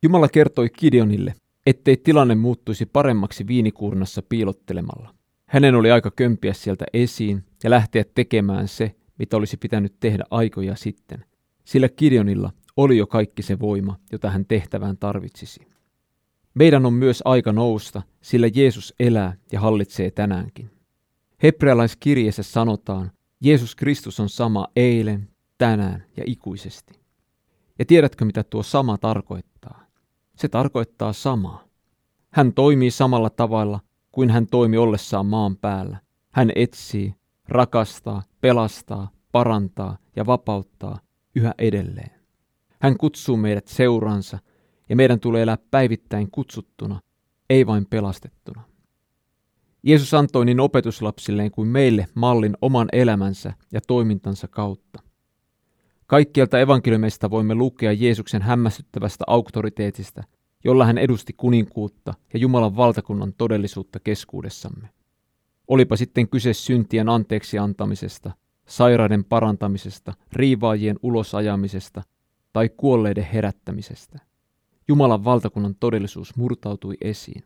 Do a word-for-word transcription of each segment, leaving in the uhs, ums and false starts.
Jumala kertoi Gideonille, ettei tilanne muuttuisi paremmaksi viinikuurnassa piilottelemalla. Hänen oli aika kömpiä sieltä esiin ja lähteä tekemään se, mitä olisi pitänyt tehdä aikoja sitten, sillä Gideonilla oli jo kaikki se voima, jota hän tehtävään tarvitsisi. Meidän on myös aika nousta, sillä Jeesus elää ja hallitsee tänäänkin. Hebrealaiskirjeessä sanotaan, Jeesus Kristus on sama eilen, tänään ja ikuisesti. Ja tiedätkö, mitä tuo sama tarkoittaa? Se tarkoittaa samaa. Hän toimii samalla tavalla kuin hän toimi ollessaan maan päällä. Hän etsii, rakastaa, pelastaa, parantaa ja vapauttaa yhä edelleen. Hän kutsuu meidät seuransa ja meidän tulee elää päivittäin kutsuttuna, ei vain pelastettuna. Jeesus antoi niin opetuslapsilleen kuin meille mallin oman elämänsä ja toimintansa kautta. Kaikkialta evankeliumeista voimme lukea Jeesuksen hämmästyttävästä auktoriteetista, jolla hän edusti kuninkuutta ja Jumalan valtakunnan todellisuutta keskuudessamme. Olipa sitten kyse syntien anteeksi antamisesta, sairaiden parantamisesta, riivaajien ulosajamisesta tai kuolleiden herättämisestä. Jumalan valtakunnan todellisuus murtautui esiin.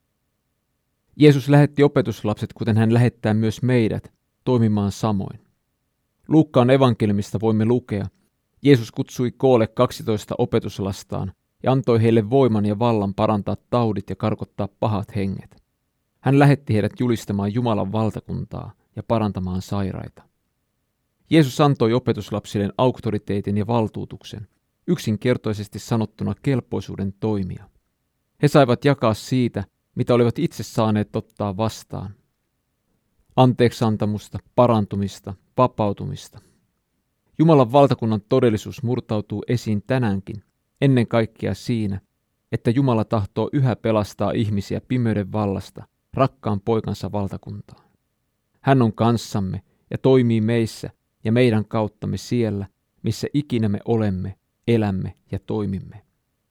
Jeesus lähetti opetuslapset, kuten hän lähettää myös meidät, toimimaan samoin. Luukkaan evankeliumista voimme lukea, Jeesus kutsui koolle kaksitoista opetuslastaan ja antoi heille voiman ja vallan parantaa taudit ja karkottaa pahat henget. Hän lähetti heidät julistamaan Jumalan valtakuntaa ja parantamaan sairaita. Jeesus antoi opetuslapsilleen auktoriteetin ja valtuutuksen, yksinkertaisesti sanottuna kelpoisuuden toimia. He saivat jakaa siitä, mitä olivat itse saaneet ottaa vastaan. Anteeksiantamusta, parantumista, vapautumista. Jumalan valtakunnan todellisuus murtautuu esiin tänäänkin, ennen kaikkea siinä, että Jumala tahtoo yhä pelastaa ihmisiä pimeyden vallasta, rakkaan poikansa valtakuntaan. Hän on kanssamme ja toimii meissä ja meidän kauttamme siellä, missä ikinä me olemme, elämme ja toimimme.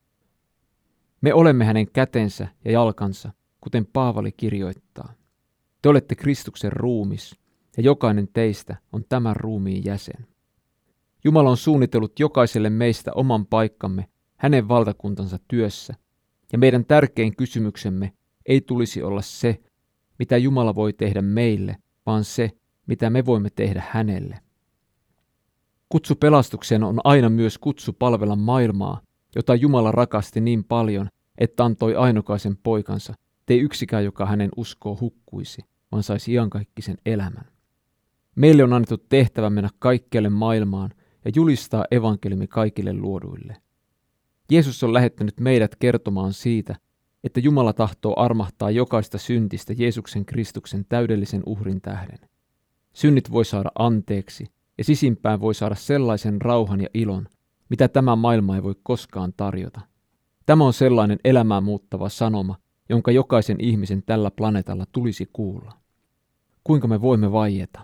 Me olemme hänen kätensä ja jalkansa, kuten Paavali kirjoittaa. Te olette Kristuksen ruumis, ja jokainen teistä on tämän ruumiin jäsen. Jumala on suunnitellut jokaiselle meistä oman paikkamme hänen valtakuntansa työssä, ja meidän tärkein kysymyksemme ei tulisi olla se, mitä Jumala voi tehdä meille, vaan se, mitä me voimme tehdä hänelle. Kutsu pelastukseen on aina myös kutsu palvella maailmaa, jota Jumala rakasti niin paljon, että antoi ainokaisen poikansa, ettei yksikään, joka hänen uskoo, hukkuisi, vaan saisi iankaikkisen elämän. Meille on annettu tehtävä mennä kaikkialle maailmaan ja julistaa evankeliumi kaikille luoduille. Jeesus on lähettänyt meidät kertomaan siitä, että Jumala tahtoo armahtaa jokaista syntistä Jeesuksen Kristuksen täydellisen uhrin tähden. Synnit voi saada anteeksi ja sisimpään voi saada sellaisen rauhan ja ilon, mitä tämä maailma ei voi koskaan tarjota. Tämä on sellainen elämää muuttava sanoma, jonka jokaisen ihmisen tällä planeetalla tulisi kuulla. Kuinka me voimme vaieta?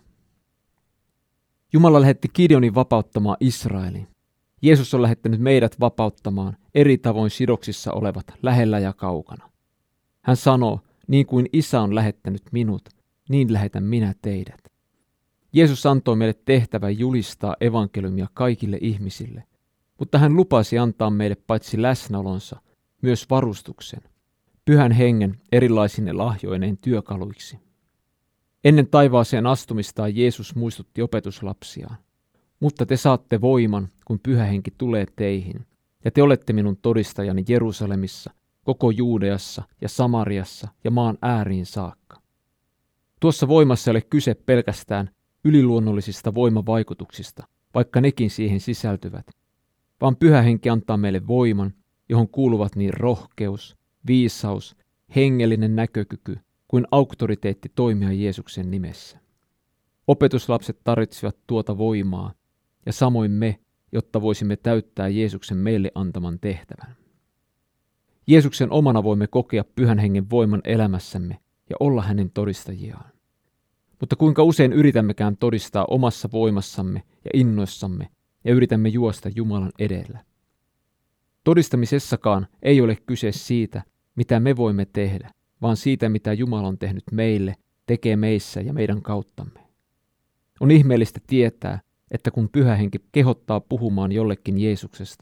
Jumala lähetti Gideonin vapauttamaan Israelin. Jeesus on lähettänyt meidät vapauttamaan eri tavoin sidoksissa olevat lähellä ja kaukana. Hän sanoo, niin kuin Isä on lähettänyt minut, niin lähetän minä teidät. Jeesus antoi meille tehtävän julistaa evankeliumia kaikille ihmisille, mutta hän lupasi antaa meille paitsi läsnäolonsa, myös varustuksen, Pyhän Hengen erilaisine lahjoineen työkaluiksi. Ennen taivaaseen astumistaan Jeesus muistutti opetuslapsiaan. Mutta te saatte voiman, kun Pyhä Henki tulee teihin, ja te olette minun todistajani Jerusalemissa, koko Juudeassa ja Samariassa ja maan ääriin saakka. Tuossa voimassa ei ole kyse pelkästään yliluonnollisista voimavaikutuksista, vaikka nekin siihen sisältyvät, vaan Pyhä Henki antaa meille voiman, johon kuuluvat niin rohkeus, viisaus, hengellinen näkökyky kuin auktoriteetti toimia Jeesuksen nimessä. Opetuslapset tarvitsivat tuota voimaa, ja samoin me, jotta voisimme täyttää Jeesuksen meille antaman tehtävän. Jeesuksen omana voimme kokea Pyhän Hengen voiman elämässämme ja olla hänen todistajiaan. Mutta kuinka usein yritämmekään todistaa omassa voimassamme ja innoissamme ja yritämme juosta Jumalan edellä. Todistamisessakaan ei ole kyse siitä, mitä me voimme tehdä, vaan siitä, mitä Jumala on tehnyt meille, tekee meissä ja meidän kauttamme. On ihmeellistä tietää, että kun Pyhä Henki kehottaa puhumaan jollekin Jeesuksesta,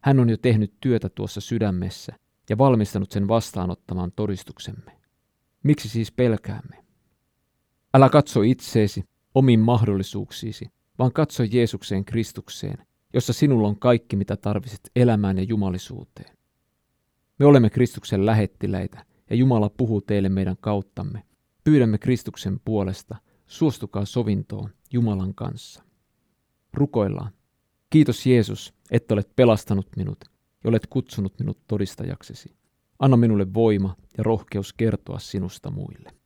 Hän on jo tehnyt työtä tuossa sydämessä ja valmistanut sen vastaanottamaan todistuksemme. Miksi siis pelkäämme? Älä katso itseesi, omiin mahdollisuuksiisi, vaan katso Jeesukseen Kristukseen, jossa sinulla on kaikki, mitä tarvitset elämään ja jumalisuuteen. Me olemme Kristuksen lähettiläitä, ja Jumala puhuu teille meidän kauttamme. Pyydämme Kristuksen puolesta, suostukaa sovintoon Jumalan kanssa. Rukoillaan. Kiitos Jeesus, että olet pelastanut minut ja olet kutsunut minut todistajaksesi. Anna minulle voima ja rohkeus kertoa sinusta muille.